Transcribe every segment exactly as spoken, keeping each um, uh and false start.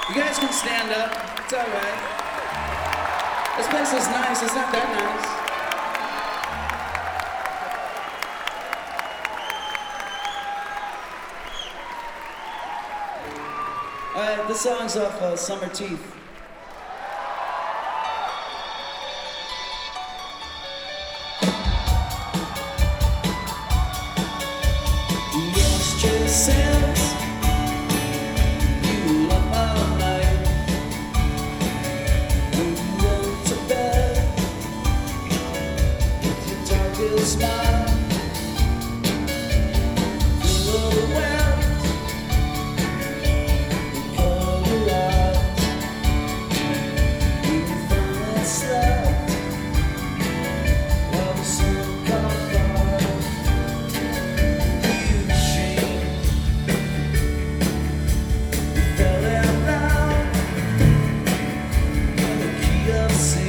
You guys can stand up. It's all right. This place is nice. It's not that nice. All right, this song's off uh, Summer Teeth. Smile, feel overwhelmed, cover your eyes, you finally slept, while the sun caught fire, you changed, you fell out loud, in the key of C.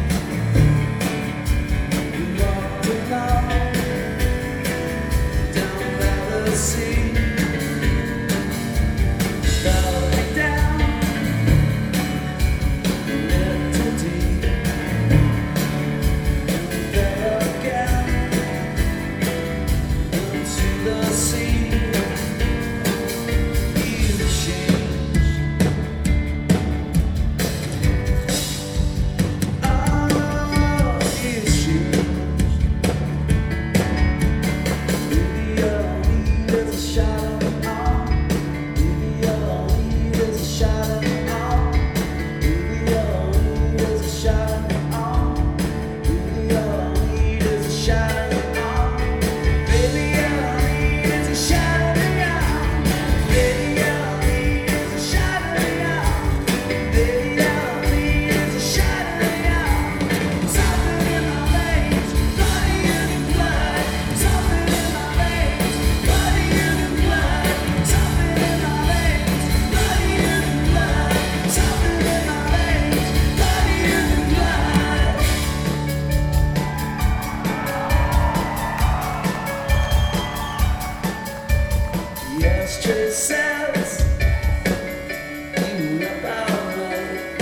Yesterday says you up all night,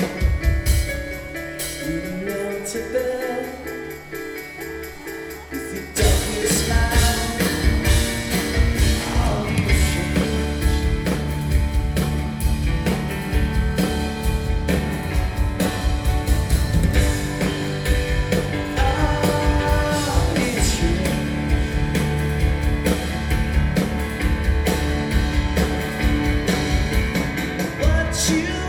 you went to bed with your darkest night. All you changed. All you changed. You